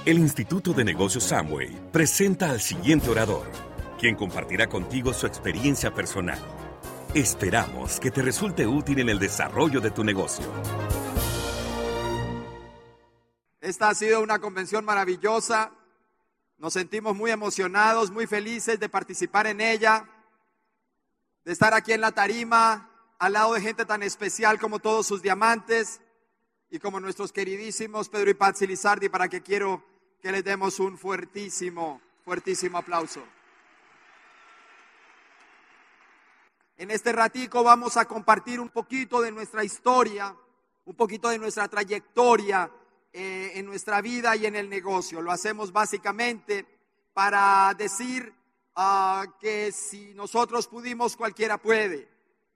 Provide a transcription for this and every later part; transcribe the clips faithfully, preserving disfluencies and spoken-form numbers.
El Instituto de Negocios Samway presenta al siguiente orador, quien compartirá contigo su experiencia personal. Esperamos que te resulte útil en el desarrollo de tu negocio. Esta ha sido una convención maravillosa. Nos sentimos muy emocionados, muy felices de participar en ella, de estar aquí en la tarima, al lado de gente tan especial como todos sus diamantes y como nuestros queridísimos Pedro y Patsy Lizardi, para que quiero que les demos un fuertísimo, fuertísimo aplauso. En este ratico vamos a compartir un poquito de nuestra historia, un poquito de nuestra trayectoria eh, en nuestra vida y en el negocio. Lo hacemos básicamente para decir uh, que si nosotros pudimos, cualquiera puede.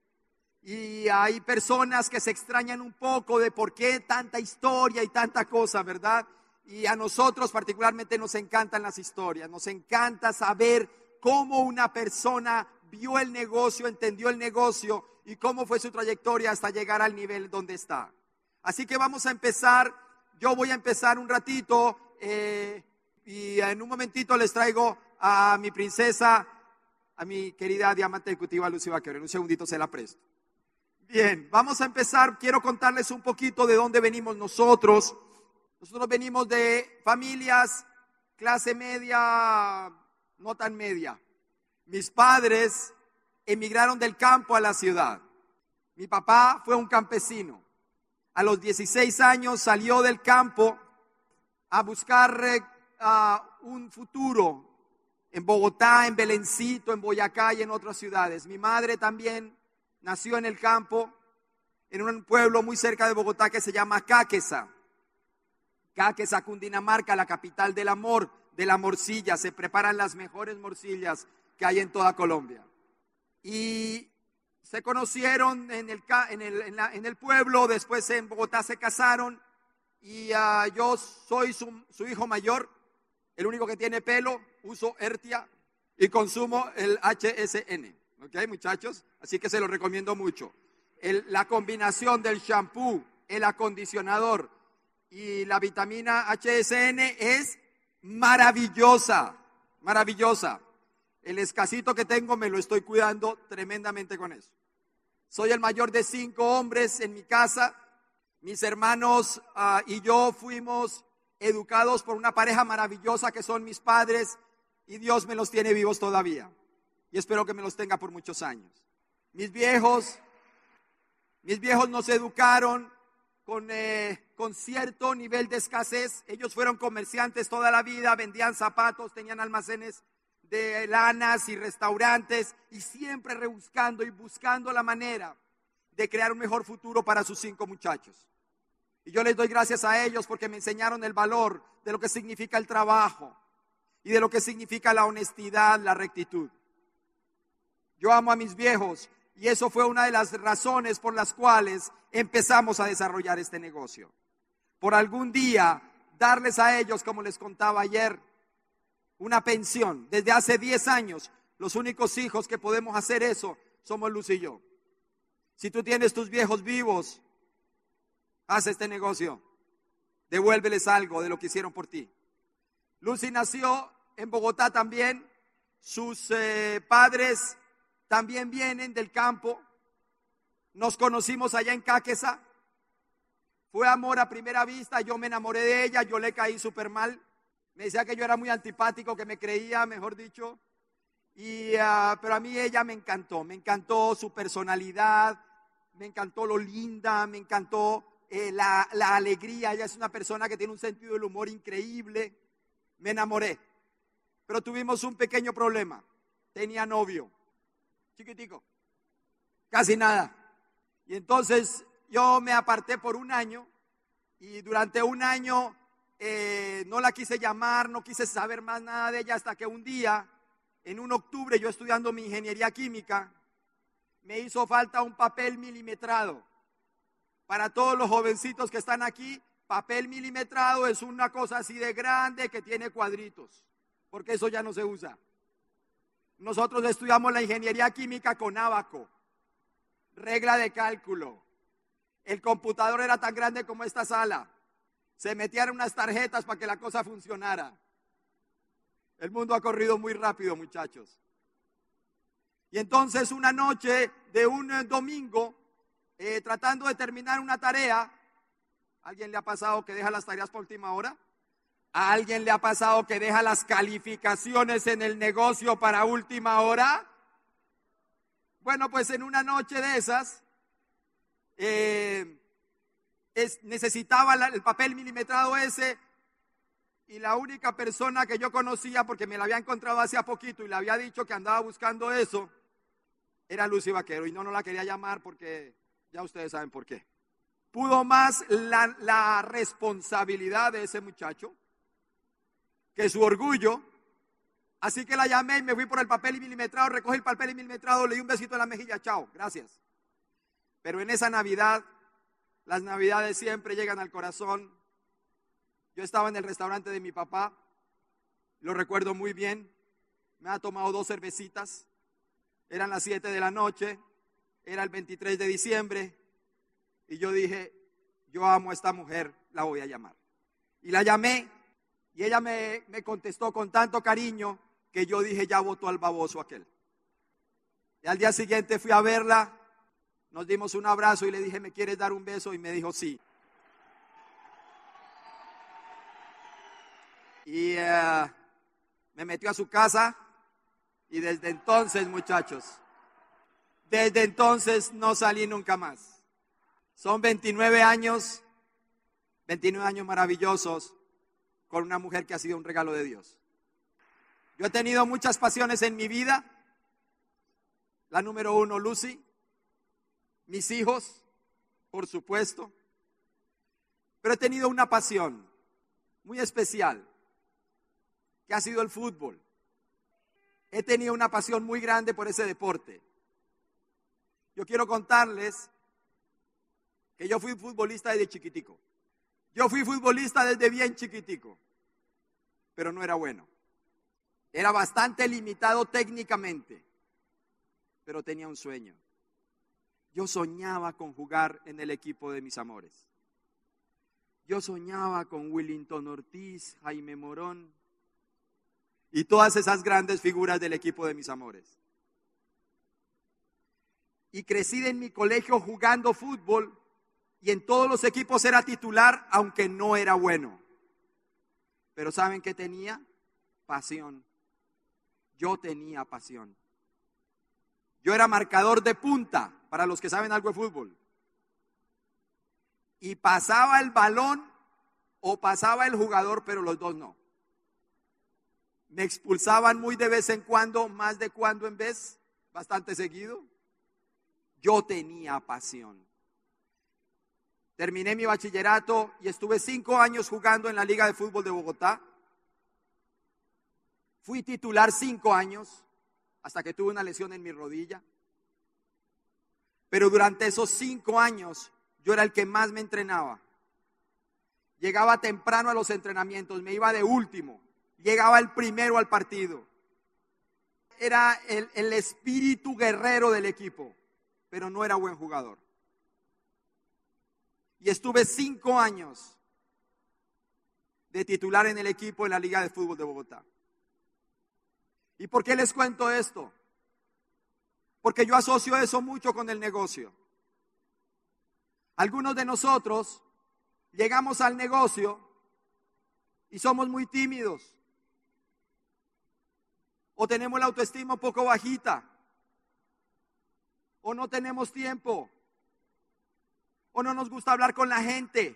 Y hay personas que se extrañan un poco de por qué tanta historia y tanta cosa, ¿verdad? Y a nosotros particularmente nos encantan las historias, nos encanta saber cómo una persona vio el negocio, entendió el negocio y cómo fue su trayectoria hasta llegar al nivel donde está. Así que vamos a empezar, yo voy a empezar un ratito eh, y en un momentito les traigo a mi princesa, a mi querida diamante ejecutiva Lucy Vaquero. En un segundito se la presto. Bien, vamos a empezar. Quiero contarles un poquito de dónde venimos nosotros. Nosotros venimos de familias clase media, no tan media. Mis padres emigraron del campo a la ciudad. Mi papá fue un campesino. A los dieciséis años salió del campo a buscar uh, un futuro en Bogotá, en Belencito, en Boyacá y en otras ciudades. Mi madre también nació en el campo, en un pueblo muy cerca de Bogotá que se llama Cáqueza. Cáqueza, Cundinamarca, la capital del amor, de la morcilla. Se preparan las mejores morcillas que hay en toda Colombia. Y se conocieron en el, en el, en la, en el pueblo, después en Bogotá se casaron y uh, yo soy su, su hijo mayor, el único que tiene pelo, uso Ertia y consumo el H S N. ¿Ok, muchachos? Así que se lo recomiendo mucho. El, la combinación del shampoo, el acondicionador y la vitamina H S N es maravillosa, maravillosa. El escasito que tengo me lo estoy cuidando tremendamente con eso. Soy el mayor de cinco hombres en mi casa. Mis hermanos uh, y yo fuimos educados por una pareja maravillosa que son mis padres y Dios me los tiene vivos todavía. Y espero que me los tenga por muchos años. Mis viejos, mis viejos nos educaron con, eh, con cierto nivel de escasez. Ellos fueron comerciantes toda la vida, vendían zapatos, tenían almacenes de lanas y restaurantes y siempre rebuscando y buscando la manera de crear un mejor futuro para sus cinco muchachos. Y yo les doy gracias a ellos porque me enseñaron el valor de lo que significa el trabajo y de lo que significa la honestidad, la rectitud. Yo amo a mis viejos y eso fue una de las razones por las cuales empezamos a desarrollar este negocio. Por algún día darles a ellos, como les contaba ayer, una pensión. Desde hace diez años, los únicos hijos que podemos hacer eso somos Luz y yo. Si tú tienes tus viejos vivos, haz este negocio. Devuélveles algo de lo que hicieron por ti. Lucy nació en Bogotá también. Sus eh, padres también vienen del campo. Nos conocimos allá en Cáqueza. Fue amor a primera vista. Yo me enamoré de ella. Yo le caí súper mal. Me decía que yo era muy antipático, que me creía, mejor dicho. Y, uh, pero a mí ella me encantó. Me encantó su personalidad. Me encantó lo linda. Me encantó eh, la, la alegría. Ella es una persona que tiene un sentido del humor increíble. Me enamoré. Pero tuvimos un pequeño problema. Tenía novio. Chiquitico. Casi nada. Y entonces yo me aparté por un año. Y durante un año eh, no la quise llamar, no quise saber más nada de ella hasta que un día, en un octubre, yo estudiando mi ingeniería química, me hizo falta un papel milimetrado. Para todos los jovencitos que están aquí, papel milimetrado es una cosa así de grande que tiene cuadritos, porque eso ya no se usa. Nosotros estudiamos la ingeniería química con ábaco, regla de cálculo. El computador era tan grande como esta sala. se metieran unas tarjetas para que la cosa funcionara. El mundo ha corrido muy rápido, muchachos. Y entonces una noche de un eh, domingo, eh, tratando de terminar una tarea, ¿a alguien le ha pasado que deja las tareas por última hora? ¿A alguien le ha pasado que deja las calificaciones en el negocio para última hora? Bueno, pues en una noche de esas, eh, es, necesitaba la, el papel milimetrado ese, y la única persona que yo conocía, porque me la había encontrado hace poquito y le había dicho que andaba buscando eso, era Lucy Vaquero, y no, no la quería llamar porque ya ustedes saben por qué. Pudo más la, la responsabilidad de ese muchacho que su orgullo, así que la llamé y me fui por el papel milimetrado, recogí el papel milimetrado, le di un besito en la mejilla, chao, gracias. Pero en esa Navidad, las Navidades siempre llegan al corazón. Yo estaba en el restaurante de mi papá, lo recuerdo muy bien, me ha tomado dos cervecitas, eran las siete de la noche, era el veintitrés de diciembre, y yo dije, yo amo a esta mujer, la voy a llamar. Y la llamé, y ella me, me contestó con tanto cariño, que yo dije, ya votó al baboso aquel. Y al día siguiente fui a verla, nos dimos un abrazo y le dije, ¿me quieres dar un beso? Y me dijo, sí. Y uh, me metió a su casa, y desde entonces, muchachos, desde entonces no salí nunca más. Son veintinueve años, veintinueve años maravillosos con una mujer que ha sido un regalo de Dios. Yo he tenido muchas pasiones en mi vida. La número uno, Lucy. Mis hijos, por supuesto. Pero he tenido una pasión muy especial, que ha sido el fútbol. He tenido una pasión muy grande por ese deporte. Yo quiero contarles que yo fui futbolista desde chiquitico. Yo fui futbolista desde bien chiquitico, pero no era bueno. Era bastante limitado técnicamente, pero tenía un sueño. Yo soñaba con jugar en el equipo de mis amores. Yo soñaba con Willington Ortiz, Jaime Morón y todas esas grandes figuras del equipo de mis amores. Y crecí en mi colegio jugando fútbol y en todos los equipos era titular, aunque no era bueno. Pero ¿saben qué tenía? Pasión. Yo tenía pasión. Yo era marcador de punta, para los que saben algo de fútbol. Y pasaba el balón o pasaba el jugador, pero los dos no. Me expulsaban muy de vez en cuando, más de cuando en vez, bastante seguido. Yo tenía pasión. Terminé mi bachillerato y estuve cinco años jugando en la Liga de Fútbol de Bogotá. Fui titular cinco años, hasta que tuve una lesión en mi rodilla. Pero durante esos cinco años, yo era el que más me entrenaba. Llegaba temprano a los entrenamientos, me iba de último. Llegaba el primero al partido. Era el, el espíritu guerrero del equipo, pero no era buen jugador. Y estuve cinco años de titular en el equipo en la Liga de Fútbol de Bogotá. ¿Y por qué les cuento esto? Porque yo asocio eso mucho con el negocio. Algunos de nosotros llegamos al negocio y somos muy tímidos. O tenemos la autoestima un poco bajita. O no tenemos tiempo. O no nos gusta hablar con la gente.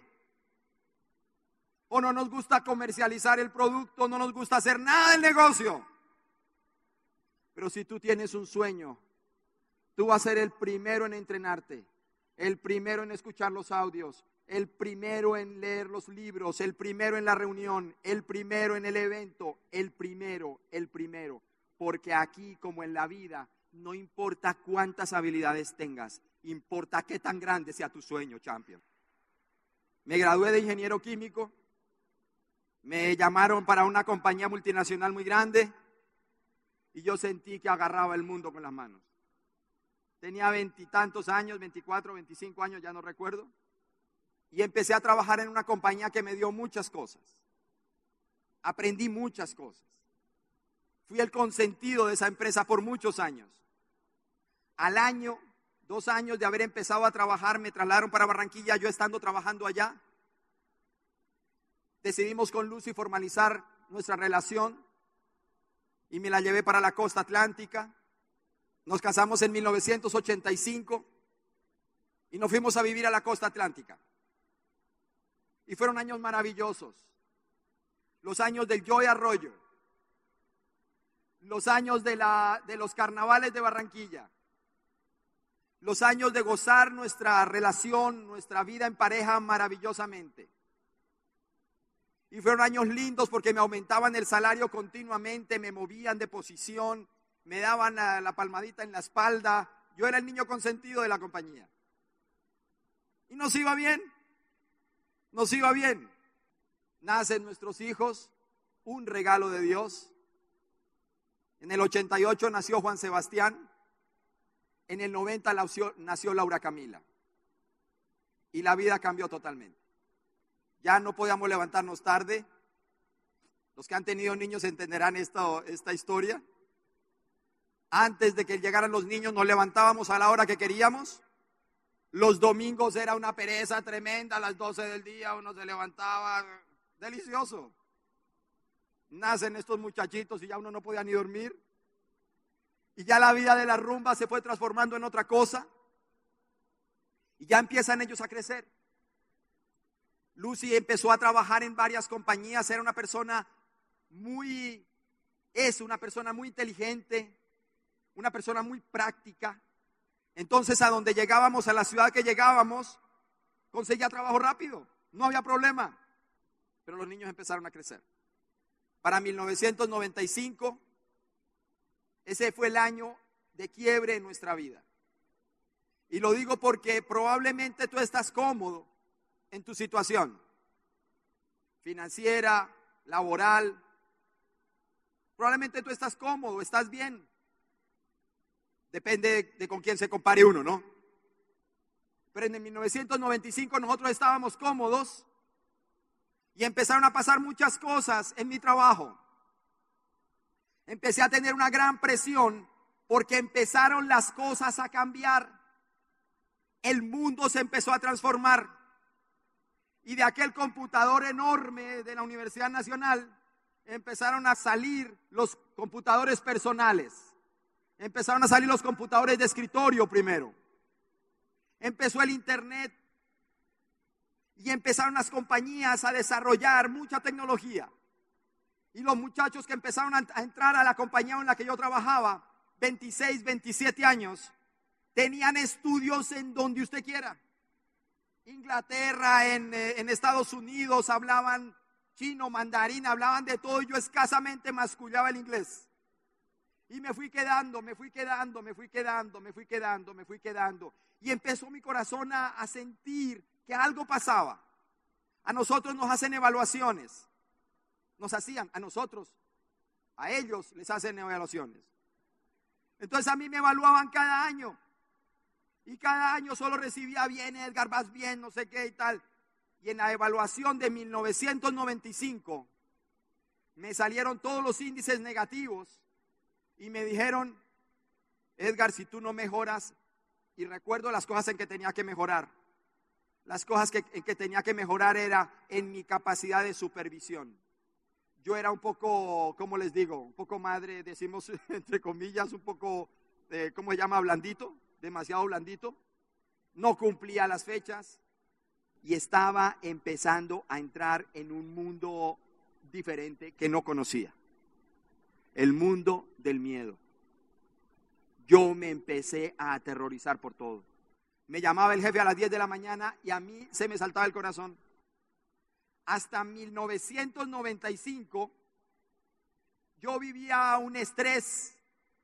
O no nos gusta comercializar el producto. No nos gusta hacer nada del negocio. Pero si tú tienes un sueño, tú vas a ser el primero en entrenarte, el primero en escuchar los audios, el primero en leer los libros, el primero en la reunión, el primero en el evento, el primero, el primero. Porque aquí, como en la vida, no importa cuántas habilidades tengas, importa qué tan grande sea tu sueño, champion. Me gradué de ingeniero químico, me llamaron para una compañía multinacional muy grande y yo sentí que agarraba el mundo con las manos. Tenía veintitantos años, veinticuatro, veinticinco años, ya no recuerdo. y empecé a trabajar en una compañía que me dio muchas cosas. Aprendí muchas cosas. Fui el consentido de esa empresa por muchos años. Al año, dos años de haber empezado a trabajar, me trasladaron para Barranquilla. Yo estando trabajando allá, decidimos con Lucy formalizar nuestra relación y me la llevé para la costa atlántica. Nos casamos en mil novecientos ochenta y cinco y nos fuimos a vivir a la costa atlántica. Y fueron años maravillosos. Los años del Joy Arroyo, los años de, la, de los carnavales de Barranquilla, los años de gozar nuestra relación, nuestra vida en pareja maravillosamente. Y fueron años lindos porque me aumentaban el salario continuamente, me movían de posición, me daban la, la palmadita en la espalda. Yo era el niño consentido de la compañía. Y nos iba bien, nos iba bien. Nacen nuestros hijos, un regalo de Dios. En el ochenta y ocho nació Juan Sebastián, en el noventa nació, nació Laura Camila. Y la vida cambió totalmente. Ya no podíamos levantarnos tarde. Los que han tenido niños entenderán esta, esta historia. Antes de que llegaran los niños nos levantábamos a la hora que queríamos. Los domingos era una pereza tremenda, a las doce del día uno se levantaba, delicioso. Nacen estos muchachitos y ya uno no podía ni dormir. Y ya la vida de la rumba se fue transformando en otra cosa. Y ya empiezan ellos a crecer. Lucy empezó a trabajar en varias compañías, era una persona muy, es una persona muy inteligente, una persona muy práctica. Entonces a donde llegábamos, a la ciudad que llegábamos, conseguía trabajo rápido, no había problema. Pero los niños empezaron a crecer. Para mil novecientos noventa y cinco, ese fue el año de quiebre en nuestra vida. Y lo digo porque probablemente tú estás cómodo en tu situación financiera, laboral. Probablemente tú estás cómodo, estás bien. Depende de, de con quién se compare uno, ¿no? Pero en el mil novecientos noventa y cinco nosotros estábamos cómodos y empezaron a pasar muchas cosas en mi trabajo. Empecé a tener una gran presión porque empezaron las cosas a cambiar. El mundo se empezó a transformar. Y de aquel computador enorme de la Universidad Nacional empezaron a salir los computadores personales. Empezaron a salir los computadores de escritorio primero. Empezó el internet. Y empezaron las compañías a desarrollar mucha tecnología. Y los muchachos que empezaron a entrar a la compañía en la que yo trabajaba, veintiséis, veintisiete años, tenían estudios en donde usted quiera. Inglaterra, en, en Estados Unidos, hablaban chino, mandarín, hablaban de todo y yo escasamente mascullaba el inglés. Y me fui quedando, me fui quedando, me fui quedando, me fui quedando, me fui quedando. Y empezó mi corazón a, a sentir que algo pasaba. A nosotros nos hacen evaluaciones. Nos hacían, a nosotros, a ellos les hacen evaluaciones. Entonces a mí me evaluaban cada año. Y cada año solo recibía bien, Edgar, vas bien, no sé qué y tal. Y en la evaluación de mil novecientos noventa y cinco me salieron todos los índices negativos y me dijeron, Edgar, si tú no mejoras, y recuerdo las cosas en que tenía que mejorar. Las cosas que, en que tenía que mejorar era en mi capacidad de supervisión. Yo era un poco, ¿cómo les digo? Un poco madre, decimos entre comillas, un poco, eh, ¿cómo se llama? Blandito. Demasiado blandito, no cumplía las fechas y estaba empezando a entrar en un mundo diferente que no conocía, el mundo del miedo. Yo me empecé a aterrorizar por todo. Me llamaba el jefe a las diez de la mañana y a mí se me saltaba el corazón. Hasta mil novecientos noventa y cinco yo vivía un estrés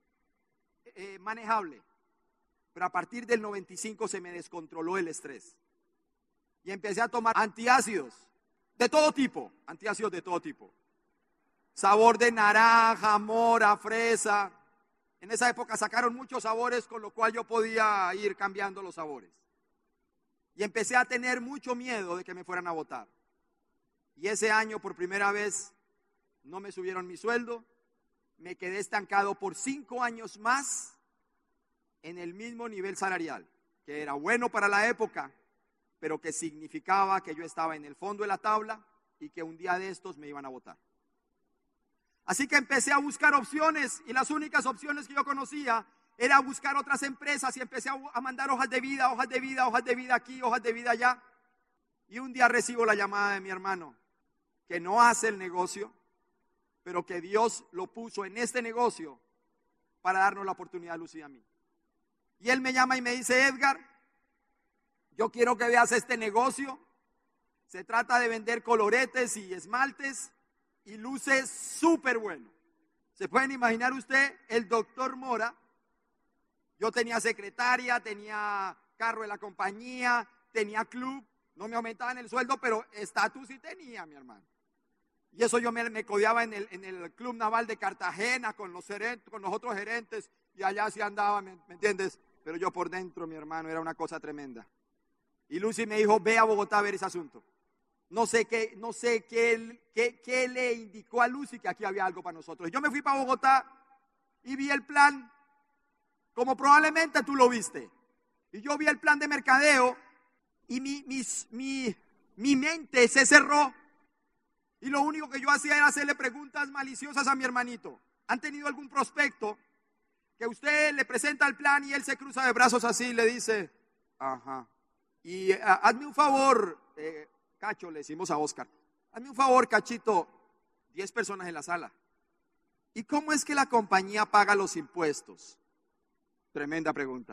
eh, manejable. Pero a partir del noventa y cinco se me descontroló el estrés. Y empecé a tomar antiácidos de todo tipo, antiácidos de todo tipo. Sabor de naranja, mora, fresa. En esa época sacaron muchos sabores, con lo cual yo podía ir cambiando los sabores. Y Y empecé a tener mucho miedo de que me fueran a votar. Y ese año, por primera vez, no me subieron mi sueldo. Me quedé estancado por cinco años más en el mismo nivel salarial, que era bueno para la época, pero que significaba que yo estaba en el fondo de la tabla y que un día de estos me iban a votar. Así que empecé a buscar opciones y las únicas opciones que yo conocía era buscar otras empresas y empecé a, a mandar hojas de vida, hojas de vida, hojas de vida aquí, hojas de vida allá. Y un día recibo la llamada de mi hermano, que no hace el negocio, pero que Dios lo puso en este negocio para darnos la oportunidad a Lucy y a mí. Y él me llama y me dice: Edgar, yo quiero que veas este negocio. Se trata de vender coloretes y esmaltes y luce súper bueno. ¿Se pueden imaginar usted? El doctor Mora. Yo tenía secretaria, tenía carro de la compañía, tenía club. No me aumentaban el sueldo, pero estatus sí tenía, mi hermano. Y eso yo me, me codeaba en el, en el Club Naval de Cartagena con los, gerentes, con los otros gerentes, y allá sí andaba, ¿me, ¿me entiendes? Pero yo por dentro, mi hermano, era una cosa tremenda. Y Lucy me dijo: ve a Bogotá a ver ese asunto. No sé qué, no sé qué, qué, qué le indicó a Lucy que aquí había algo para nosotros. Yo me fui para Bogotá y vi el plan, como probablemente tú lo viste. Y yo vi el plan de mercadeo y mi, mi, mi, mi mente se cerró. Y lo único que yo hacía era hacerle preguntas maliciosas a mi hermanito. ¿Han tenido algún prospecto que usted le presenta el plan y él se cruza de brazos así y le dice: ajá, y uh, hazme un favor, eh, Cacho, le decimos a Oscar, hazme un favor, Cachito, diez personas en la sala. ¿Y cómo es que la compañía paga los impuestos? Tremenda pregunta.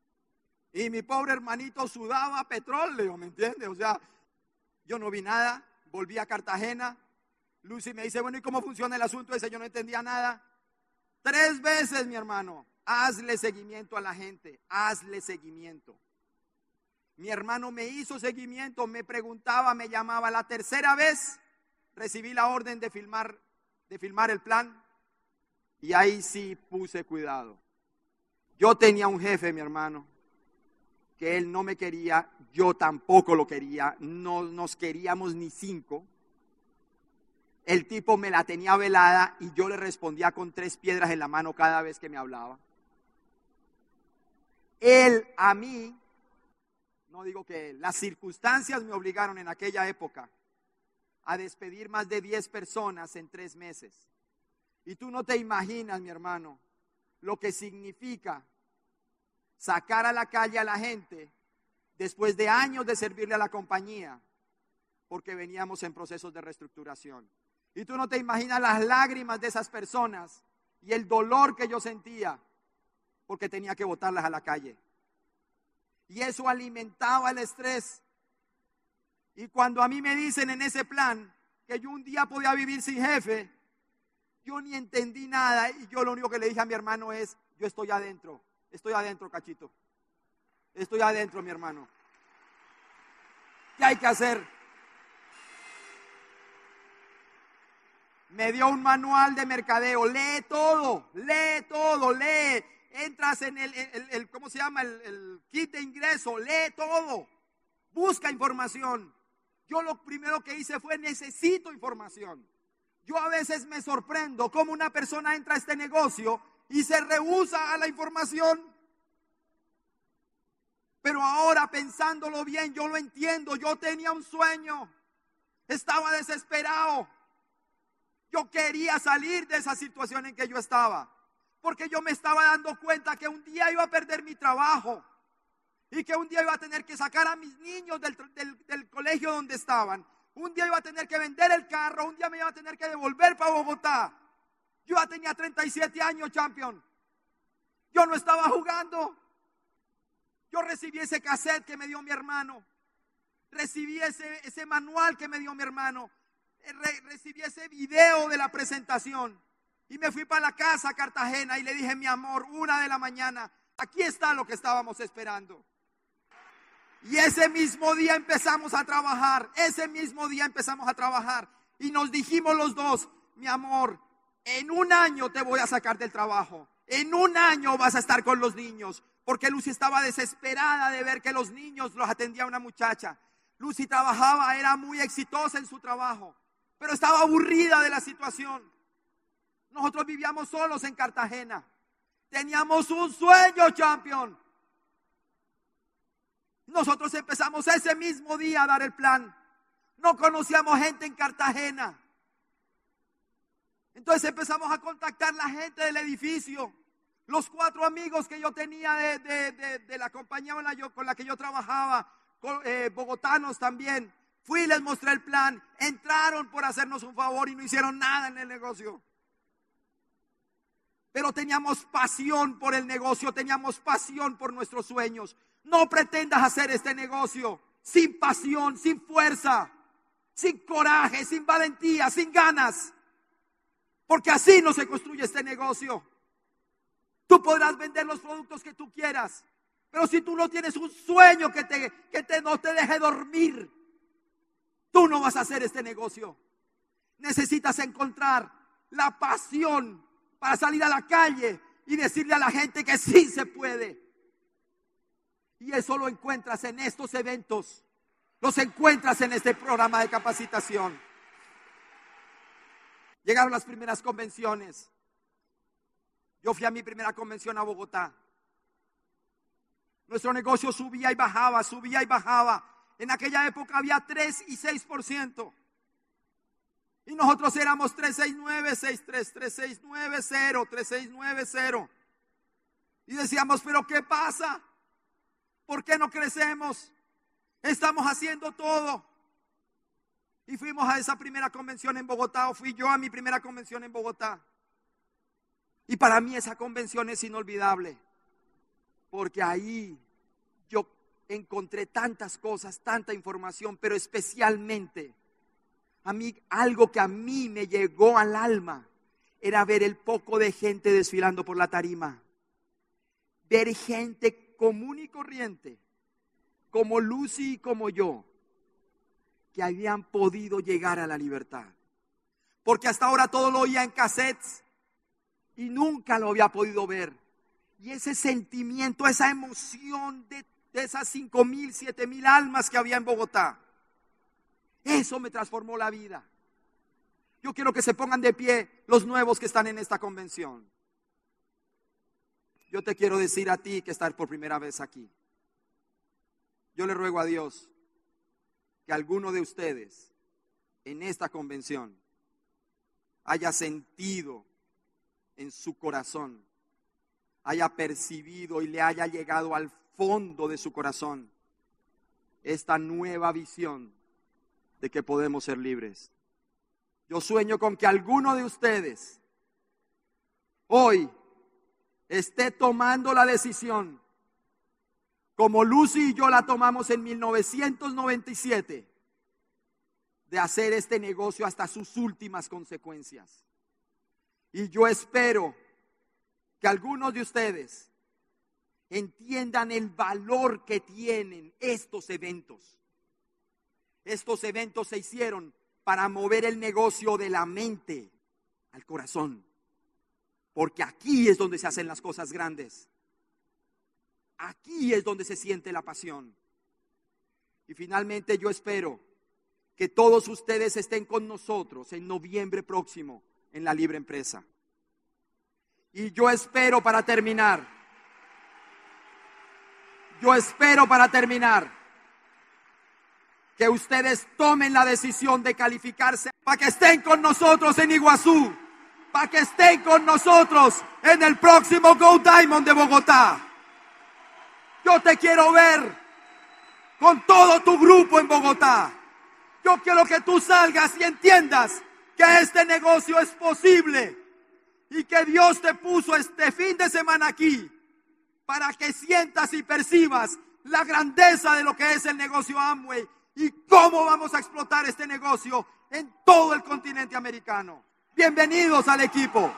Y mi pobre hermanito sudaba petróleo, ¿me entiendes? O sea, yo no vi nada. Volví a Cartagena. Lucy me dice: bueno, ¿y cómo funciona el asunto ese? Yo no entendía nada. Tres veces, mi hermano, hazle seguimiento a la gente, hazle seguimiento. Mi hermano me hizo seguimiento, me preguntaba, me llamaba. La tercera vez recibí la orden de filmar, de filmar el plan, y ahí sí puse cuidado. Yo tenía un jefe, mi hermano, que él no me quería, yo tampoco lo quería, no nos queríamos ni cinco. El tipo me la tenía velada y yo le respondía con tres piedras en la mano cada vez que me hablaba. Él a mí, no digo que él, las circunstancias me obligaron en aquella época a despedir más de diez personas en tres meses. Y tú no te imaginas, mi hermano, lo que significa sacar a la calle a la gente después de años de servirle a la compañía, porque veníamos en procesos de reestructuración. Y tú no te imaginas las lágrimas de esas personas y el dolor que yo sentía, porque tenía que botarlas a la calle. Y eso alimentaba el estrés. Y cuando a mí me dicen en ese plan que yo un día podía vivir sin jefe, yo ni entendí nada, y yo lo único que le dije a mi hermano es: yo estoy adentro. Estoy adentro, Cachito. Estoy adentro, mi hermano. ¿Qué hay que hacer? Me dio un manual de mercadeo. Lee todo, lee todo, lee. Entras en el, el, el ¿cómo se llama? El, el kit de ingreso. Lee todo. Busca información. Yo lo primero que hice fue: necesito información. Yo a veces me sorprendo cómo una persona entra a este negocio y se rehúsa a la información. Pero ahora, pensándolo bien, yo lo entiendo. Yo tenía un sueño, estaba desesperado. Yo quería salir de esa situación en que yo estaba, porque yo me estaba dando cuenta que un día iba a perder mi trabajo y que un día iba a tener que sacar a mis niños del, del, del colegio donde estaban. Un día iba a tener que vender el carro, un día me iba a tener que devolver para Bogotá. Yo ya tenía treinta y siete años, champion. Yo no estaba jugando. Yo recibí ese cassette que me dio mi hermano. Recibí ese, ese manual que me dio mi hermano. Re, recibí ese video de la presentación. Y me fui para la casa a Cartagena y le dije: mi amor, una de la mañana, aquí está lo que estábamos esperando. Y ese mismo día empezamos a trabajar. Ese mismo día empezamos a trabajar. Y nos dijimos los dos: mi amor, en un año te voy a sacar del trabajo. En un año vas a estar con los niños. porque Lucy estaba desesperada de ver que los niños los atendía una muchacha. Lucy trabajaba, era muy exitosa en su trabajo, pero estaba aburrida de la situación. Nosotros vivíamos solos en Cartagena. Teníamos un sueño, champion. Nosotros empezamos ese mismo día a dar el plan. No conocíamos gente en Cartagena. Entonces empezamos a contactar la gente del edificio. Los cuatro amigos que yo tenía de, de, de, de la compañía con la, yo, con la que yo trabajaba, con, eh, bogotanos también. Fui y les mostré el plan. Entraron por hacernos un favor y no hicieron nada en el negocio. Pero teníamos pasión por el negocio, teníamos pasión por nuestros sueños. No pretendas hacer este negocio sin pasión, sin fuerza, sin coraje, sin valentía, sin ganas. Porque así no se construye este negocio. Tú podrás vender los productos que tú quieras, pero si tú no tienes un sueño que te, que te, no te deje dormir, tú no vas a hacer este negocio. Necesitas encontrar la pasión para salir a la calle y decirle a la gente que sí se puede. Y eso lo encuentras en estos eventos, los encuentras en este programa de capacitación. Llegaron las primeras convenciones. Yo fui a mi primera convención a Bogotá. Nuestro negocio subía y bajaba, subía y bajaba. En aquella época había tres y seis por ciento. Y nosotros éramos tres seis nueve, seis tres, tres seis nueve cero, tres seis nueve cero. Y decíamos, pero ¿qué pasa? ¿Por qué no crecemos? Estamos haciendo todo. Y fuimos a esa primera convención en Bogotá, o fui yo a mi primera convención en Bogotá. Y para mí esa convención es inolvidable, porque ahí yo encontré tantas cosas, tanta información, pero especialmente a mí, algo que a mí me llegó al alma era ver el poco de gente desfilando por la tarima. Ver gente común y corriente, como Lucy y como yo, que habían podido llegar a la libertad. Porque hasta ahora todo lo oía en cassettes y nunca lo había podido ver. Y ese sentimiento, esa emoción de, de esas cinco mil, siete mil almas que había en Bogotá, eso me transformó la vida. Yo quiero que se pongan de pie los nuevos que están en esta convención. Yo te quiero decir a ti que estás por primera vez aquí. Yo le ruego a Dios que alguno de ustedes en esta convención haya sentido en su corazón, haya percibido y le haya llegado al fondo de su corazón esta nueva visión de que podemos ser libres. Yo sueño con que alguno de ustedes hoy esté tomando la decisión, como Lucy y yo la tomamos en mil novecientos noventa y siete, de hacer este negocio hasta sus últimas consecuencias. Y yo espero que algunos de ustedes entiendan el valor que tienen estos eventos. Estos eventos se hicieron para mover el negocio de la mente al corazón. Porque aquí es donde se hacen las cosas grandes. Aquí es donde se siente la pasión. Y finalmente yo espero que todos ustedes estén con nosotros en noviembre próximo en la Libre Empresa. Y yo espero para terminar, yo espero para terminar, que ustedes tomen la decisión de calificarse para que estén con nosotros en Iguazú, para que estén con nosotros en el próximo Go Diamond de Bogotá. Yo te quiero ver con todo tu grupo en Bogotá. Yo quiero que tú salgas y entiendas que este negocio es posible y que Dios te puso este fin de semana aquí para que sientas y percibas la grandeza de lo que es el negocio Amway y cómo vamos a explotar este negocio en todo el continente americano. Bienvenidos al equipo.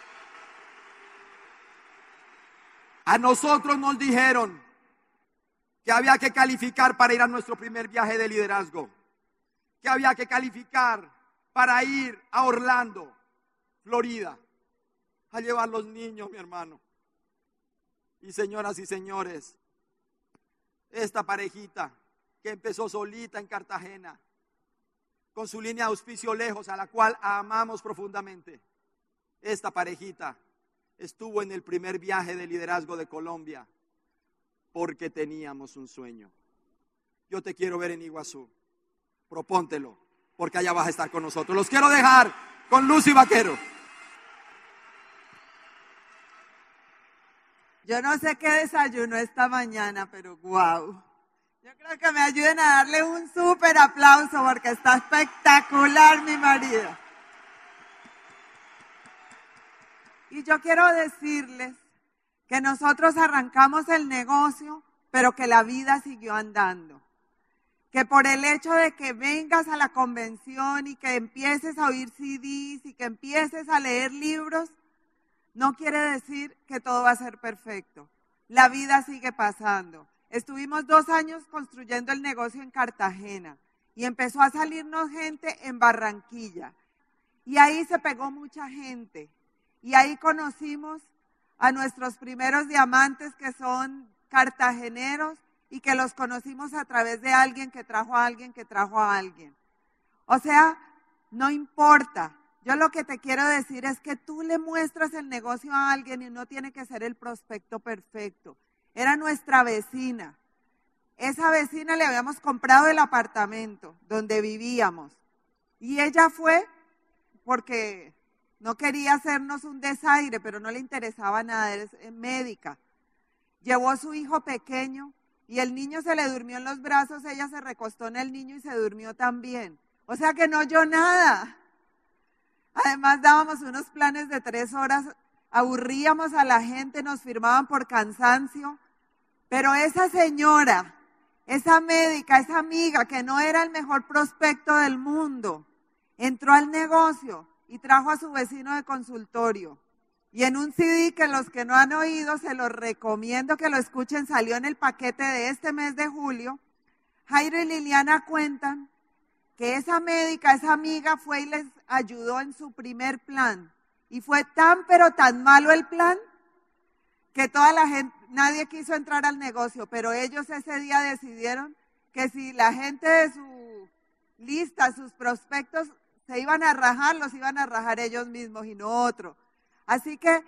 A nosotros nos dijeron que había que calificar para ir a nuestro primer viaje de liderazgo, que había que calificar para ir a Orlando, Florida, a llevar los niños, mi hermano. Y señoras y señores, esta parejita que empezó solita en Cartagena, con su línea de auspicio lejos, a la cual amamos profundamente, esta parejita estuvo en el primer viaje de liderazgo de Colombia porque teníamos un sueño. Yo te quiero ver en Iguazú, propóntelo, porque allá vas a estar con nosotros. Los quiero dejar con Lucy Vaquero. Yo no sé qué desayuno esta mañana, pero wow. Yo creo que me ayuden a darle un súper aplauso porque está espectacular mi marido. Y yo quiero decirles que nosotros arrancamos el negocio, pero que la vida siguió andando. Que por el hecho de que vengas a la convención y que empieces a oír C Ds y que empieces a leer libros, no quiere decir que todo va a ser perfecto. La vida sigue pasando. Estuvimos dos años construyendo el negocio en Cartagena y empezó a salirnos gente en Barranquilla. Y ahí se pegó mucha gente. Y ahí conocimos a nuestros primeros diamantes que son cartageneros y que los conocimos a través de alguien que trajo a alguien que trajo a alguien. O sea, no importa. Yo lo que te quiero decir es que tú le muestras el negocio a alguien y no tiene que ser el prospecto perfecto. Era nuestra vecina. Esa vecina le habíamos comprado el apartamento donde vivíamos. Y ella fue porque no quería hacernos un desaire, pero no le interesaba nada, es médica. Llevó a su hijo pequeño y el niño se le durmió en los brazos, ella se recostó en el niño y se durmió también. O sea que no oyó nada. Además dábamos unos planes de tres horas, aburríamos a la gente, nos firmaban por cansancio. Pero esa señora, esa médica, esa amiga que no era el mejor prospecto del mundo, entró al negocio y trajo a su vecino de consultorio. Y en un C D que los que no han oído, se los recomiendo que lo escuchen, salió en el paquete de este mes de julio. Jairo y Liliana cuentan que esa médica, esa amiga fue y les ayudó en su primer plan. Y fue tan pero tan malo el plan que toda la gente, nadie quiso entrar al negocio, pero ellos ese día decidieron que si la gente de su lista, sus prospectos, se iban a rajar, los iban a rajar ellos mismos y no otro. Así que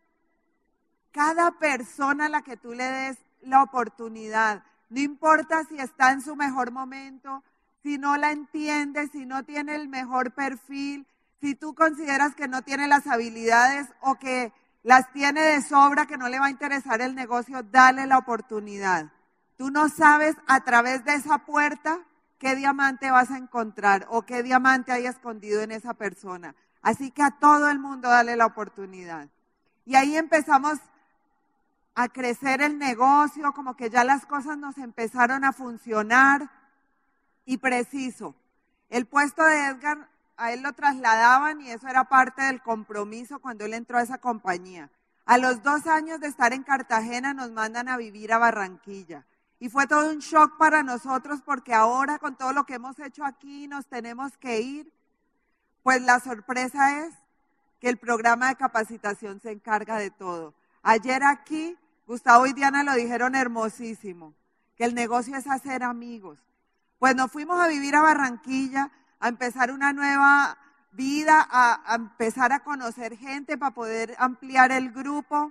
cada persona a la que tú le des la oportunidad, no importa si está en su mejor momento, si no la entiende, si no tiene el mejor perfil, si tú consideras que no tiene las habilidades o que las tiene de sobra, que no le va a interesar el negocio, dale la oportunidad. Tú no sabes a través de esa puerta qué diamante vas a encontrar o qué diamante hay escondido en esa persona. Así que a todo el mundo dale la oportunidad. Y ahí empezamos a crecer el negocio, como que ya las cosas nos empezaron a funcionar. Y preciso, el puesto de Edgar, a él lo trasladaban y eso era parte del compromiso cuando él entró a esa compañía. A los dos años de estar en Cartagena nos mandan a vivir a Barranquilla. Y fue todo un shock para nosotros porque ahora con todo lo que hemos hecho aquí nos tenemos que ir. Pues la sorpresa es que el programa de capacitación se encarga de todo. Ayer aquí, Gustavo y Diana lo dijeron hermosísimo, que el negocio es hacer amigos. Pues nos fuimos a vivir a Barranquilla, a empezar una nueva vida, a, a empezar a conocer gente para poder ampliar el grupo.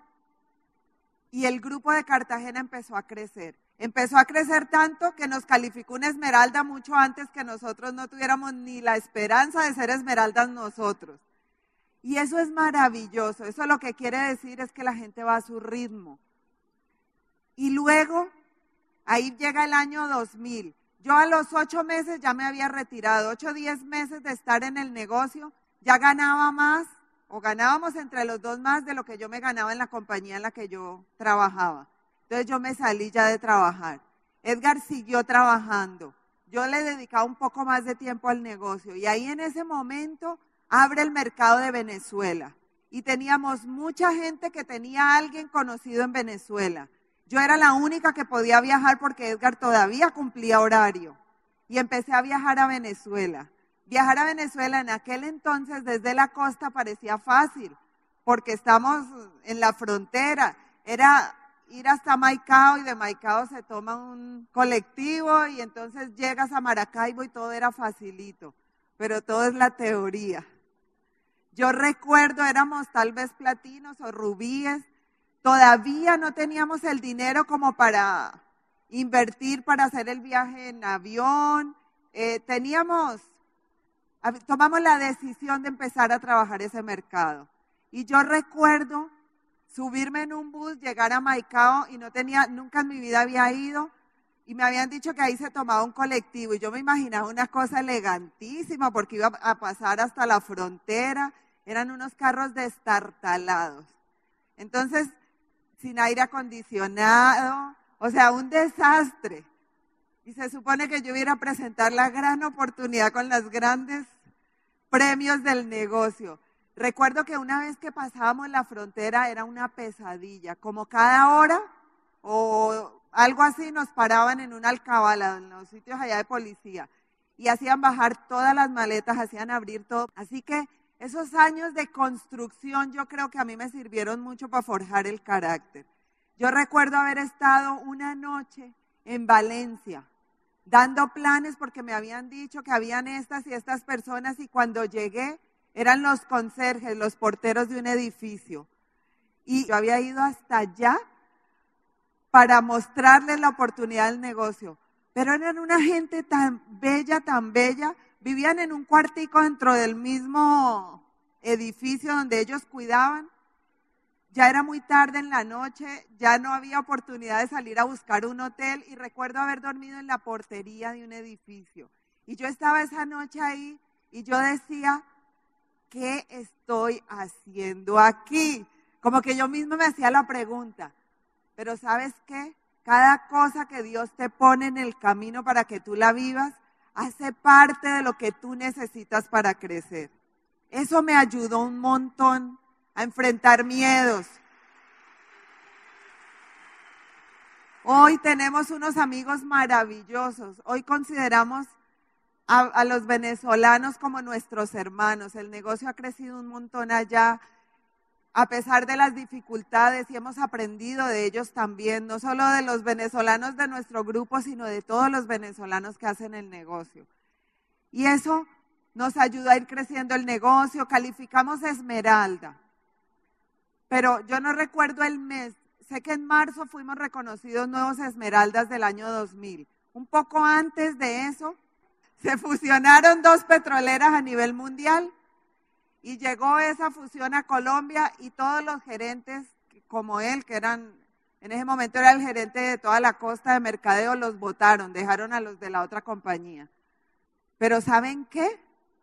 Y el grupo de Cartagena empezó a crecer. Empezó a crecer tanto que nos calificó una esmeralda mucho antes que nosotros no tuviéramos ni la esperanza de ser esmeraldas nosotros. Y eso es maravilloso. Eso lo que quiere decir es que la gente va a su ritmo. Y luego, ahí llega el año dos mil. Yo a los ocho meses ya me había retirado, ocho o diez meses de estar en el negocio, ya ganaba más, o ganábamos entre los dos más de lo que yo me ganaba en la compañía en la que yo trabajaba. Entonces yo me salí ya de trabajar. Edgar siguió trabajando. Yo le dedicaba un poco más de tiempo al negocio y ahí en ese momento abre el mercado de Venezuela. Y teníamos mucha gente que tenía a alguien conocido en Venezuela. Yo era la única que podía viajar porque Edgar todavía cumplía horario. Y empecé a viajar a Venezuela. Viajar a Venezuela en aquel entonces desde la costa parecía fácil, porque estamos en la frontera. Era ir hasta Maicao y de Maicao se toma un colectivo y entonces llegas a Maracaibo y todo era facilito, pero todo es la teoría. Yo recuerdo, éramos tal vez platinos o rubíes, todavía no teníamos el dinero como para invertir para hacer el viaje en avión, eh, teníamos, tomamos la decisión de empezar a trabajar ese mercado. Y yo recuerdo subirme en un bus, llegar a Maicao y no tenía, nunca en mi vida había ido y me habían dicho que ahí se tomaba un colectivo y yo me imaginaba una cosa elegantísima porque iba a pasar hasta la frontera, eran unos carros destartalados. Entonces, sin aire acondicionado, o sea, un desastre. Y se supone que yo iba a presentar la gran oportunidad con los grandes premios del negocio. Recuerdo que una vez que pasábamos la frontera era una pesadilla, como cada hora o algo así nos paraban en una alcabala, en los sitios allá de policía, y hacían bajar todas las maletas, hacían abrir todo. Así que esos años de construcción yo creo que a mí me sirvieron mucho para forjar el carácter. Yo recuerdo haber estado una noche en Valencia, dando planes porque me habían dicho que habían estas y estas personas y cuando llegué, eran los conserjes, los porteros de un edificio. Y yo había ido hasta allá para mostrarles la oportunidad del negocio. Pero eran una gente tan bella, tan bella. Vivían en un cuartico dentro del mismo edificio donde ellos cuidaban. Ya era muy tarde en la noche, ya no había oportunidad de salir a buscar un hotel. Y recuerdo haber dormido en la portería de un edificio. Y yo estaba esa noche ahí y yo decía, ¿qué estoy haciendo aquí? Como que yo mismo me hacía la pregunta, pero ¿sabes qué? Cada cosa que Dios te pone en el camino para que tú la vivas, hace parte de lo que tú necesitas para crecer. Eso me ayudó un montón a enfrentar miedos. Hoy tenemos unos amigos maravillosos, hoy consideramos A, a los venezolanos como nuestros hermanos. El negocio ha crecido un montón allá, a pesar de las dificultades, y hemos aprendido de ellos también, no solo de los venezolanos de nuestro grupo, sino de todos los venezolanos que hacen el negocio. Y eso nos ayuda a ir creciendo el negocio. Calificamos Esmeralda, pero yo no recuerdo el mes. Sé que en marzo fuimos reconocidos nuevos Esmeraldas del año dos mil. Un poco antes de eso, se fusionaron dos petroleras a nivel mundial y llegó esa fusión a Colombia y todos los gerentes como él, que eran, en ese momento era el gerente de toda la costa de mercadeo, los votaron, dejaron a los de la otra compañía. Pero ¿saben qué?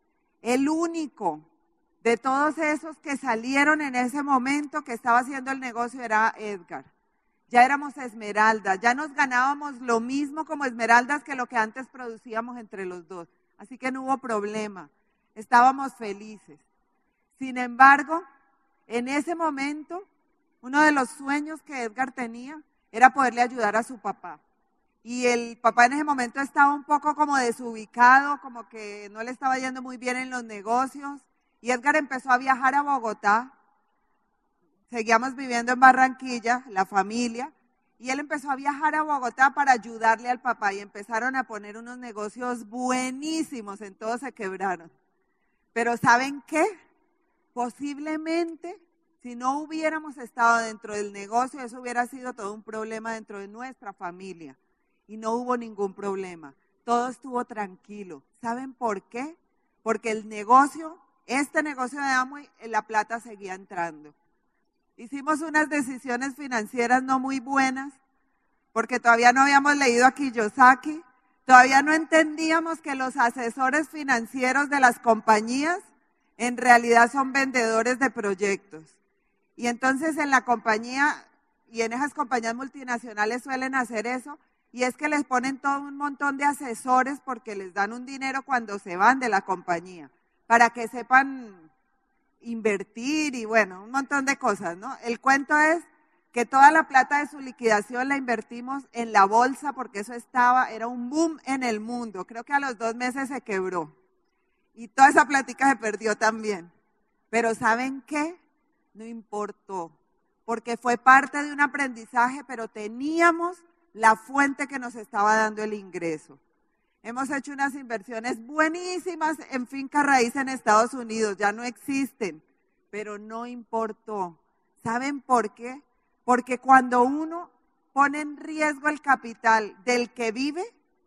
El único de todos esos que salieron en ese momento que estaba haciendo el negocio era Edgar. Ya éramos Esmeraldas, ya nos ganábamos lo mismo como Esmeraldas que lo que antes producíamos entre los dos. Así que no hubo problema, estábamos felices. Sin embargo, en ese momento, uno de los sueños que Edgar tenía era poderle ayudar a su papá. Y el papá en ese momento estaba un poco como desubicado, como que no le estaba yendo muy bien en los negocios. Y Edgar empezó a viajar a Bogotá. Seguíamos viviendo en Barranquilla, la familia, y él empezó a viajar a Bogotá para ayudarle al papá y empezaron a poner unos negocios buenísimos, en todos se quebraron. Pero ¿saben qué? Posiblemente, si no hubiéramos estado dentro del negocio, eso hubiera sido todo un problema dentro de nuestra familia. Y no hubo ningún problema, todo estuvo tranquilo. ¿Saben por qué? Porque el negocio, este negocio de Amway, la plata seguía entrando. Hicimos unas decisiones financieras no muy buenas, porque todavía no habíamos leído a Kiyosaki, todavía no entendíamos que los asesores financieros de las compañías en realidad son vendedores de proyectos. Y entonces en la compañía, y en esas compañías multinacionales suelen hacer eso, y es que les ponen todo un montón de asesores porque les dan un dinero cuando se van de la compañía, para que sepan invertir y bueno, un montón de cosas, ¿no? El cuento es que toda la plata de su liquidación la invertimos en la bolsa porque eso estaba, era un boom en el mundo. Creo que a los dos meses se quebró y toda esa plática se perdió también. Pero ¿saben qué? No importó, porque fue parte de un aprendizaje, pero teníamos la fuente que nos estaba dando el ingreso. Hemos hecho unas inversiones buenísimas en finca raíz en Estados Unidos, ya no existen, pero no importó. ¿Saben por qué? Porque cuando uno pone en riesgo el capital del que vive,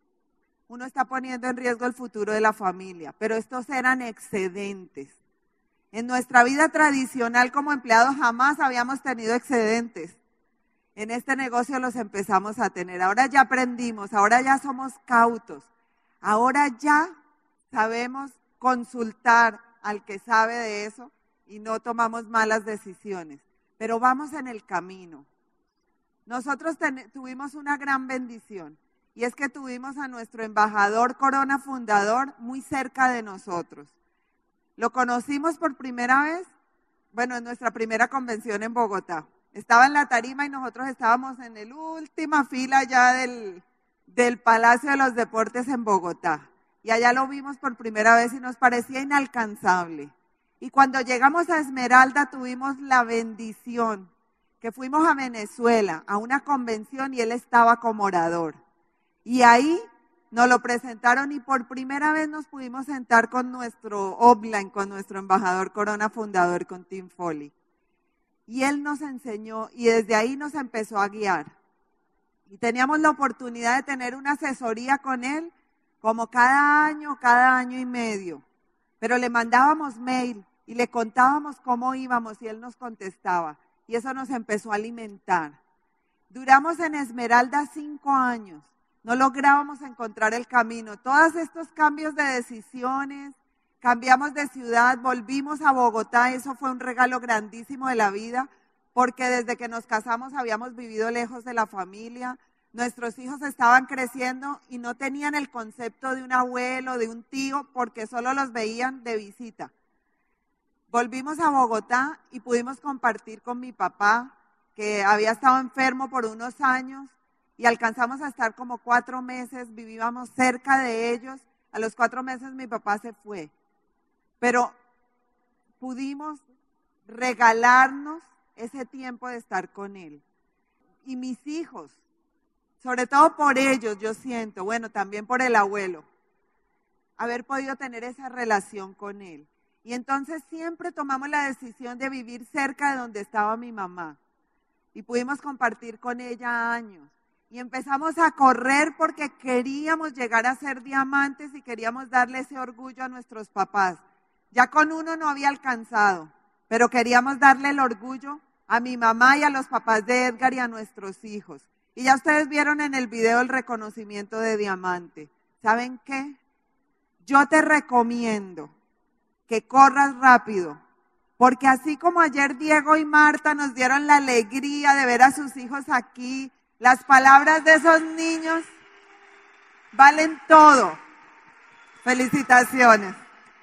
uno está poniendo en riesgo el futuro de la familia, pero estos eran excedentes. En nuestra vida tradicional como empleados jamás habíamos tenido excedentes. En este negocio los empezamos a tener. Ahora ya aprendimos, ahora ya somos cautos. Ahora ya sabemos consultar al que sabe de eso y no tomamos malas decisiones, pero vamos en el camino. Nosotros ten, tuvimos una gran bendición y es que tuvimos a nuestro embajador Corona fundador muy cerca de nosotros. Lo conocimos por primera vez, bueno, en nuestra primera convención en Bogotá. Estaba en la tarima y nosotros estábamos en la última fila ya del... del Palacio de los Deportes en Bogotá, y allá lo vimos por primera vez y nos parecía inalcanzable. Y cuando llegamos a Esmeralda tuvimos la bendición que fuimos a Venezuela a una convención y él estaba como orador. Y ahí nos lo presentaron y por primera vez nos pudimos sentar con nuestro offline, con nuestro embajador Corona fundador, con Tim Foley. Y él nos enseñó y desde ahí nos empezó a guiar. Y teníamos la oportunidad de tener una asesoría con él como cada año, cada año y medio. Pero le mandábamos mail y le contábamos cómo íbamos y él nos contestaba. Y eso nos empezó a alimentar. Duramos en Esmeralda cinco años. No lográbamos encontrar el camino. Todos estos cambios de decisiones, cambiamos de ciudad, volvimos a Bogotá. Eso fue un regalo grandísimo de la vida. Porque desde que nos casamos habíamos vivido lejos de la familia, nuestros hijos estaban creciendo y no tenían el concepto de un abuelo, de un tío, porque solo los veían de visita. Volvimos a Bogotá y pudimos compartir con mi papá, que había estado enfermo por unos años, y alcanzamos a estar como cuatro meses, vivíamos cerca de ellos. A los cuatro meses mi papá se fue, pero pudimos regalarnos ese tiempo de estar con él. Y mis hijos, sobre todo por ellos, yo siento, bueno, también por el abuelo, haber podido tener esa relación con él. Y entonces siempre tomamos la decisión de vivir cerca de donde estaba mi mamá. Y pudimos compartir con ella años. Y empezamos a correr porque queríamos llegar a ser diamantes y queríamos darle ese orgullo a nuestros papás. Ya con uno no había alcanzado, pero queríamos darle el orgullo a mi mamá y a los papás de Edgar y a nuestros hijos. Y ya ustedes vieron en el video el reconocimiento de diamante. ¿Saben qué? Yo te recomiendo que corras rápido, porque así como ayer Diego y Marta nos dieron la alegría de ver a sus hijos aquí, las palabras de esos niños valen todo. Felicitaciones.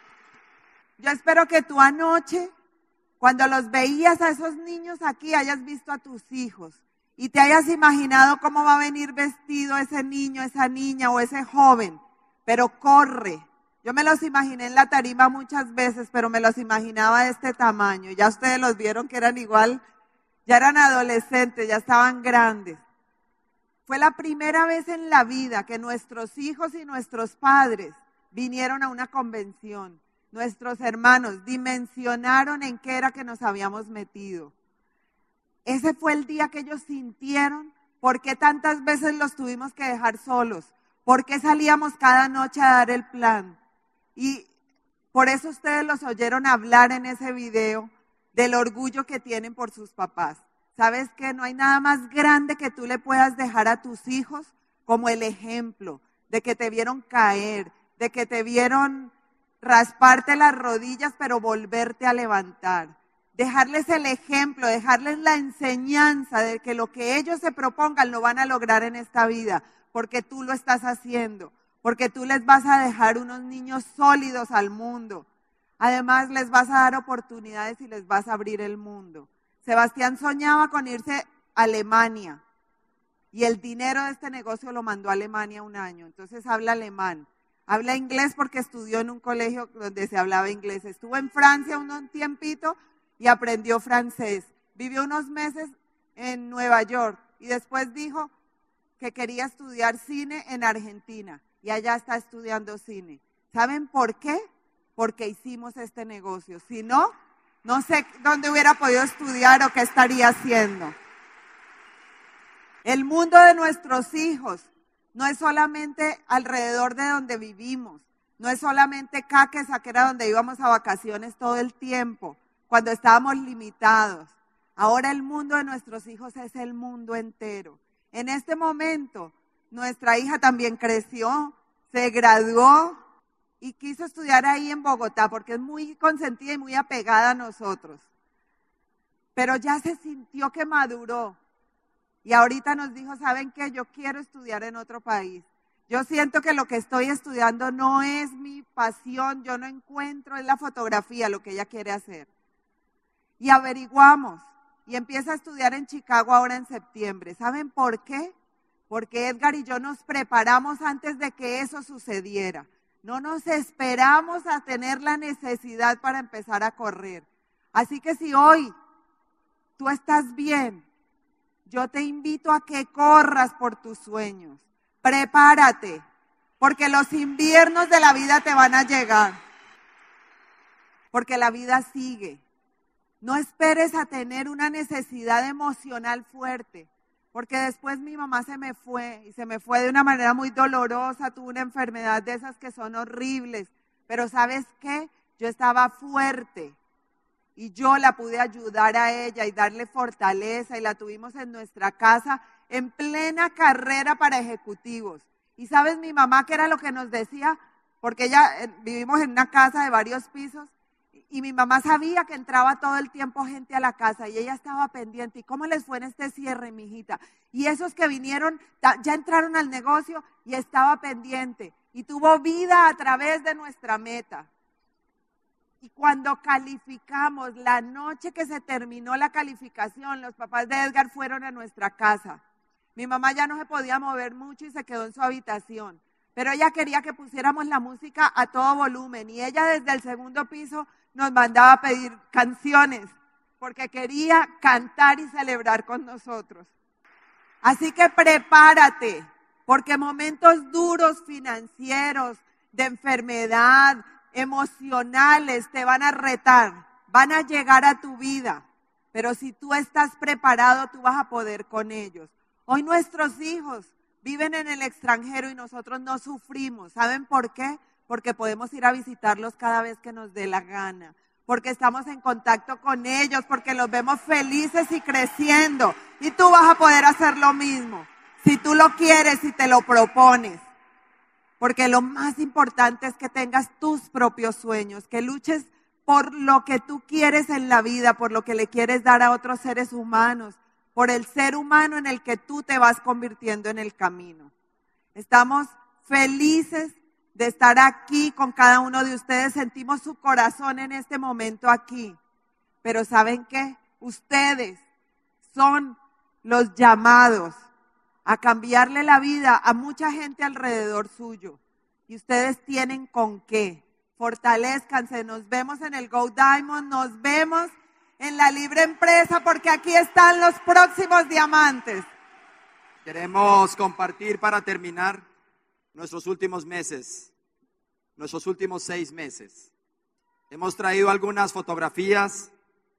Yo espero que tú anoche, cuando los veías a esos niños aquí, hayas visto a tus hijos y te hayas imaginado cómo va a venir vestido ese niño, esa niña o ese joven, pero corre. Yo me los imaginé en la tarima muchas veces, pero me los imaginaba de este tamaño. Ya ustedes los vieron que eran igual, ya eran adolescentes, ya estaban grandes. Fue la primera vez en la vida que nuestros hijos y nuestros padres vinieron a una convención. Nuestros hermanos dimensionaron en qué era que nos habíamos metido. Ese fue el día que ellos sintieron por qué tantas veces los tuvimos que dejar solos, por qué salíamos cada noche a dar el plan. Y por eso ustedes los oyeron hablar en ese video del orgullo que tienen por sus papás. ¿Sabes qué? No hay nada más grande que tú le puedas dejar a tus hijos como el ejemplo de que te vieron caer, de que te vieron rasparte las rodillas, pero volverte a levantar. Dejarles el ejemplo, dejarles la enseñanza de que lo que ellos se propongan lo van a lograr en esta vida, porque tú lo estás haciendo, porque tú les vas a dejar unos niños sólidos al mundo. Además, les vas a dar oportunidades y les vas a abrir el mundo. Sebastián soñaba con irse a Alemania y el dinero de este negocio lo mandó a Alemania un año, entonces habla alemán. Habla inglés porque estudió en un colegio donde se hablaba inglés. Estuvo en Francia un tiempito y aprendió francés. vivió unos meses en Nueva York y después dijo que quería estudiar cine en Argentina y allá está estudiando cine. ¿Saben por qué? Porque hicimos este negocio. Si no, no sé dónde hubiera podido estudiar o qué estaría haciendo. El mundo de nuestros hijos no es solamente alrededor de donde vivimos, no es solamente Caquesa, que era donde íbamos a vacaciones todo el tiempo, cuando estábamos limitados. Ahora el mundo de nuestros hijos es el mundo entero. En este momento, nuestra hija también creció, se graduó y quiso estudiar ahí en Bogotá, porque es muy consentida y muy apegada a nosotros. Pero ya se sintió que maduró. Y ahorita nos dijo, ¿saben qué? Yo quiero estudiar en otro país. Yo siento que lo que estoy estudiando no es mi pasión, yo no encuentro, es la fotografía lo que ella quiere hacer. Y averiguamos, y empieza a estudiar en Chicago ahora en septiembre. ¿Saben por qué? Porque Edgar y yo nos preparamos antes de que eso sucediera. No nos esperamos a tener la necesidad para empezar a correr. Así que si hoy tú estás bien, yo te invito a que corras por tus sueños. Prepárate, porque los inviernos de la vida te van a llegar. Porque la vida sigue. No esperes a tener una necesidad emocional fuerte, porque después mi mamá se me fue, y se me fue de una manera muy dolorosa, tuvo una enfermedad de esas que son horribles, pero ¿sabes qué? Yo estaba fuerte. Y yo la pude ayudar a ella y darle fortaleza y la tuvimos en nuestra casa en plena carrera para ejecutivos. Y sabes mi mamá qué era lo que nos decía, porque ella eh, vivimos en una casa de varios pisos y, y mi mamá sabía que entraba todo el tiempo gente a la casa y ella estaba pendiente. ¿Y cómo les fue en este cierre, mijita? Y esos que vinieron ya entraron al negocio y estaba pendiente y tuvo vida a través de nuestra meta. Y cuando calificamos, la noche que se terminó la calificación, los papás de Edgar fueron a nuestra casa. Mi mamá ya no se podía mover mucho y se quedó en su habitación. Pero ella quería que pusiéramos la música a todo volumen. Y ella desde el segundo piso nos mandaba a pedir canciones, porque quería cantar y celebrar con nosotros. Así que prepárate, porque momentos duros financieros, de enfermedad, emocionales te van a retar, van a llegar a tu vida, pero si tú estás preparado, tú vas a poder con ellos. Hoy nuestros hijos viven en el extranjero y nosotros no sufrimos. ¿Saben por qué? Porque podemos ir a visitarlos cada vez que nos dé la gana, porque estamos en contacto con ellos, porque los vemos felices y creciendo, y tú vas a poder hacer lo mismo, si tú lo quieres y te lo propones. Porque lo más importante es que tengas tus propios sueños, que luches por lo que tú quieres en la vida, por lo que le quieres dar a otros seres humanos, por el ser humano en el que tú te vas convirtiendo en el camino. Estamos felices de estar aquí con cada uno de ustedes, sentimos su corazón en este momento aquí, pero ¿saben qué? Ustedes son los llamados a cambiarle la vida a mucha gente alrededor suyo. Y ustedes tienen con qué. Fortalezcanse, nos vemos en el Go Diamond, nos vemos en la Libre Empresa, porque aquí están los próximos diamantes. Queremos compartir para terminar nuestros últimos meses, nuestros últimos seis meses. Hemos traído algunas fotografías.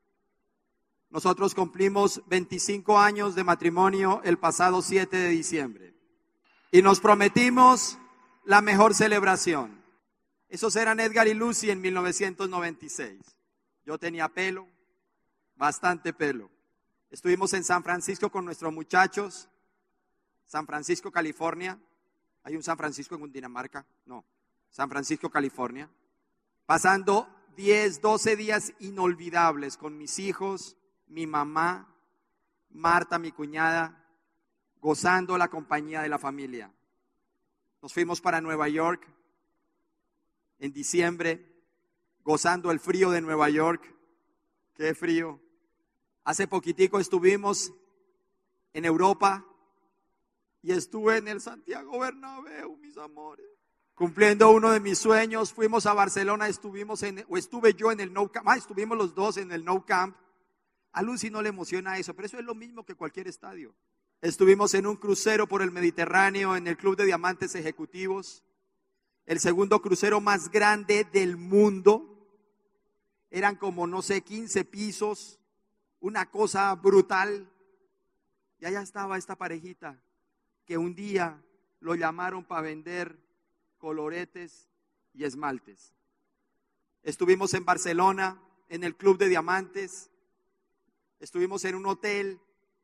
Nosotros cumplimos veinticinco años de matrimonio el pasado siete de diciembre y nos prometimos la mejor celebración. Esos eran Edgar y Lucy en mil novecientos noventa y seis. Yo tenía pelo, bastante pelo. Estuvimos en San Francisco con nuestros muchachos, San Francisco, California. ¿Hay un San Francisco en Cundinamarca? No, San Francisco, California. Pasando diez, doce días inolvidables con mis hijos, mi mamá, Marta, mi cuñada, gozando la compañía de la familia. Nos fuimos para Nueva York en diciembre, gozando el frío de Nueva York. ¡Qué frío! Hace poquitico estuvimos en Europa y estuve en el Santiago Bernabéu, mis amores. Cumpliendo uno de mis sueños, fuimos a Barcelona, estuvimos en, o estuve yo en el No Camp, ah, estuvimos los dos en el No Camp. A Lucy no le emociona eso, pero eso es lo mismo que cualquier estadio. Estuvimos en un crucero por el Mediterráneo en el Club de Diamantes Ejecutivos, el segundo crucero más grande del mundo. Eran como, no sé, quince pisos, una cosa brutal. Y allá estaba esta parejita que un día lo llamaron para vender coloretes y esmaltes. Estuvimos en Barcelona, en el Club de Diamantes. Estuvimos en un hotel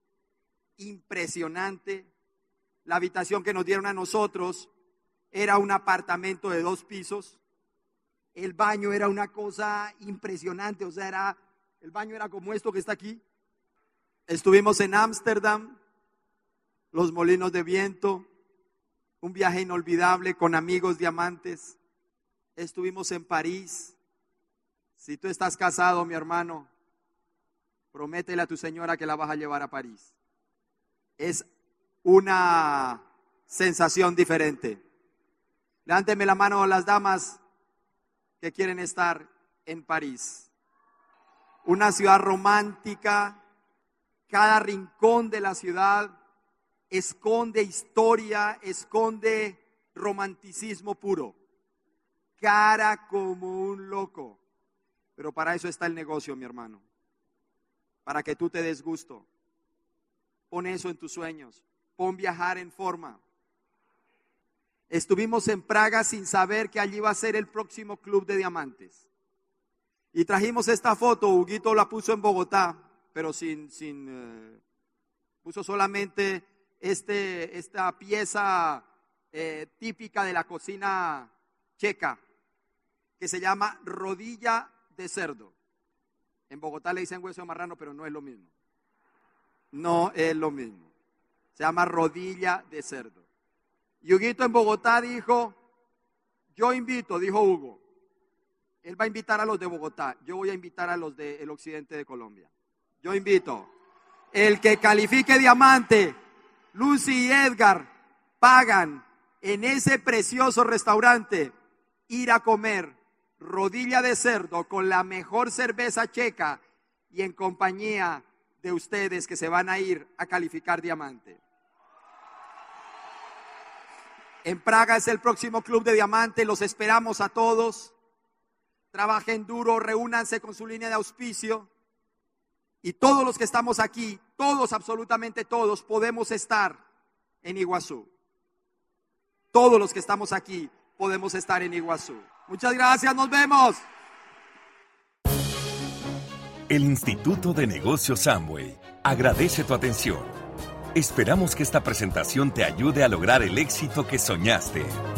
impresionante. La habitación que nos dieron a nosotros era un apartamento de dos pisos. El baño era una cosa impresionante, o sea, era, el baño era como esto que está aquí. Estuvimos en Ámsterdam, los molinos de viento, un viaje inolvidable con amigos diamantes. Estuvimos en París. Si tú estás casado, mi hermano, prométele a tu señora que la vas a llevar a París. Es una sensación diferente. Levánteme la mano a las damas que quieren estar en París. Una ciudad romántica, cada rincón de la ciudad esconde historia, esconde romanticismo puro. Cara como un loco. Pero para eso está el negocio, mi hermano. Para que tú te des gusto. Pon eso en tus sueños. Pon viajar en forma. Estuvimos en Praga sin saber que allí iba a ser el próximo Club de Diamantes. Y trajimos esta foto. Huguito la puso en Bogotá, pero sin, sin eh, puso solamente este, esta pieza eh, típica de la cocina checa, que se llama rodilla de cerdo. En Bogotá le dicen hueso de marrano, pero no es lo mismo. No es lo mismo. Se llama rodilla de cerdo. Y Huguito en Bogotá dijo, yo invito, dijo Hugo. Él va a invitar a los de Bogotá. Yo voy a invitar a los del occidente de Colombia. Yo invito. El que califique diamante, Lucy y Edgar pagan en ese precioso restaurante ir a comer rodilla de cerdo con la mejor cerveza checa y en compañía de ustedes que se van a ir a calificar diamante. En Praga es el próximo Club de Diamante, los esperamos a todos. Trabajen duro, reúnanse con su línea de auspicio. Y todos los que estamos aquí, todos, absolutamente todos, podemos estar en Iguazú. Todos los que estamos aquí podemos estar en Iguazú. Muchas gracias, nos vemos. El Instituto de Negocios Amway agradece tu atención. Esperamos que esta presentación te ayude a lograr el éxito que soñaste.